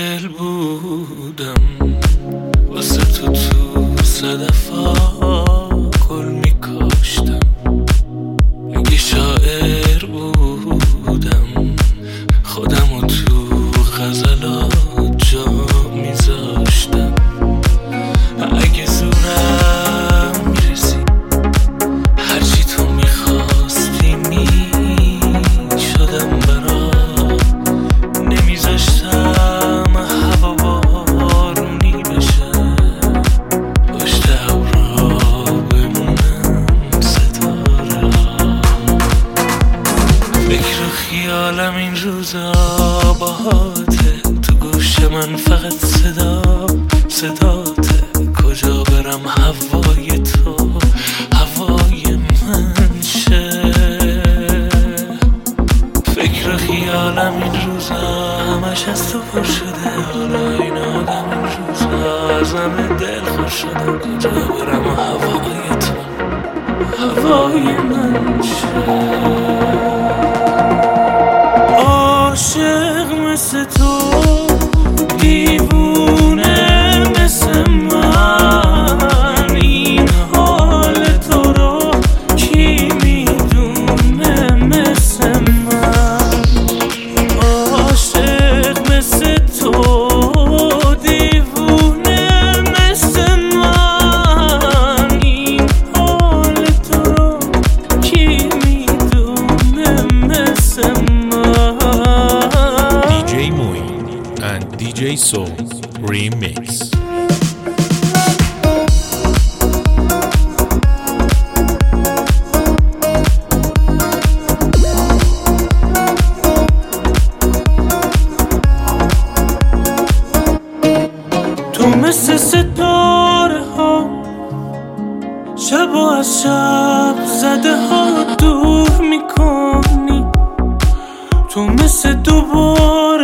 دل بودم واسه تو صدفا گل میکاشتم. اگه شاعر بودم خودمو تو غزلات جا میذاشتم. اگه زورم میرسید هرچی تو میخواستی میشدم برات. نمیذاشتم هوا بارونی بشه، پشت ابرا بمونم ستاره. فکر و خیالم این روزا باهاته، تو گوش من فقط صداته. کجا برم هوای تو هوای من شه. فکر و خیالم این روزا همش از تو پر شده. حالا این آدم این روزا ازم دل خور شده. کجا برم هوای تو هوای من شه. عاشق مثل تو دیوونه مثل من، این حال تو رو کی میدونه مثل من. عاشق مثل تو دیوونه مثل من، این حال تو رو کی میدونه مثل من. DJ Moin and DJ Soul Remix. تو مثل ستاره ها شب و از شب زده ها دور میکنی. تو مثل دوباره